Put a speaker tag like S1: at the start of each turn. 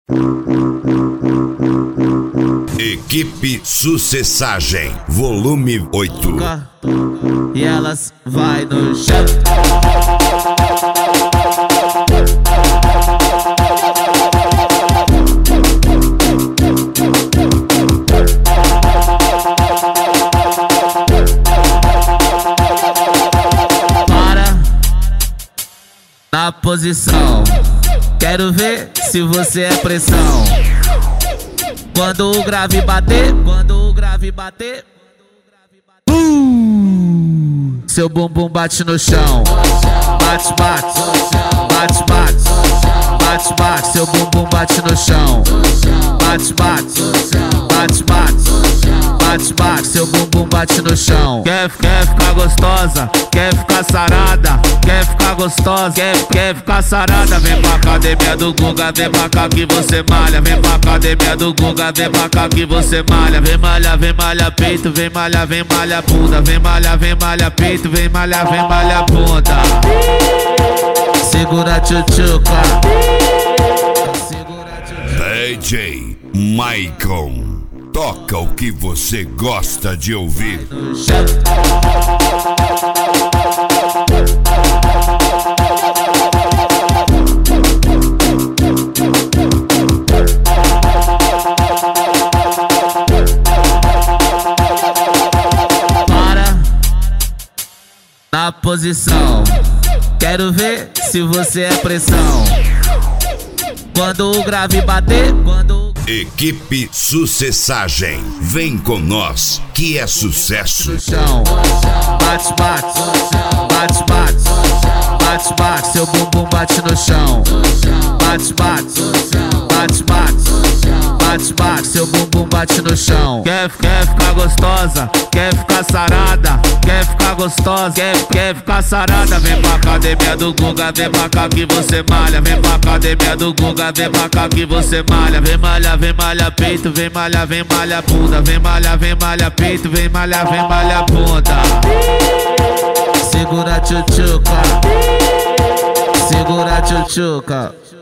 S1: Equipe Sucessagem, volume 8.
S2: E elas vai no chão. Para na posição. Quero ver se você é pressão. Quando o grave bater, seu bumbum bate no chão. Bate, bate, bate, bate, bate, bate, seu bumbum bate no chão. Bate, bate, bate, bate, bate, bate, seu bumbum bate no chão. Quer ficar gostosa, quer ficar sarada, quer ficar gostosa, quer ficar sarada. Vem pra academia do Guga, vem pra cá que você malha. Vem pra academia do Guga, vem pra cá que você malha. Vem malha peito, vem malha bunda. Vem malha peito, vem malha bunda. Segura tchutchuca.
S1: DJ Maicon, toca o que você gosta de ouvir.
S2: Na posição, quero ver se você é pressão. Quando o grave bater,
S1: Equipe Sucessagem, vem com nós que é sucesso.
S2: no chão. Bate, bate, bate, bate, bate, bate, seu bumbum bate no chão. Bate, bate, bate, bate, bate, bate, seu bumbum bate no chão. Quer ficar gostosa, quer ficar sarada, quer ficar gostosa, quer ficar sarada. Vem pra academia do Guga, vem pra cá que você malha. Vem pra academia do Guga, vem pra cá que você malha. Vem malha peito, vem malha bunda. Vem malha peito, vem malha bunda. Segura tchutchuca, segura tchutchuca.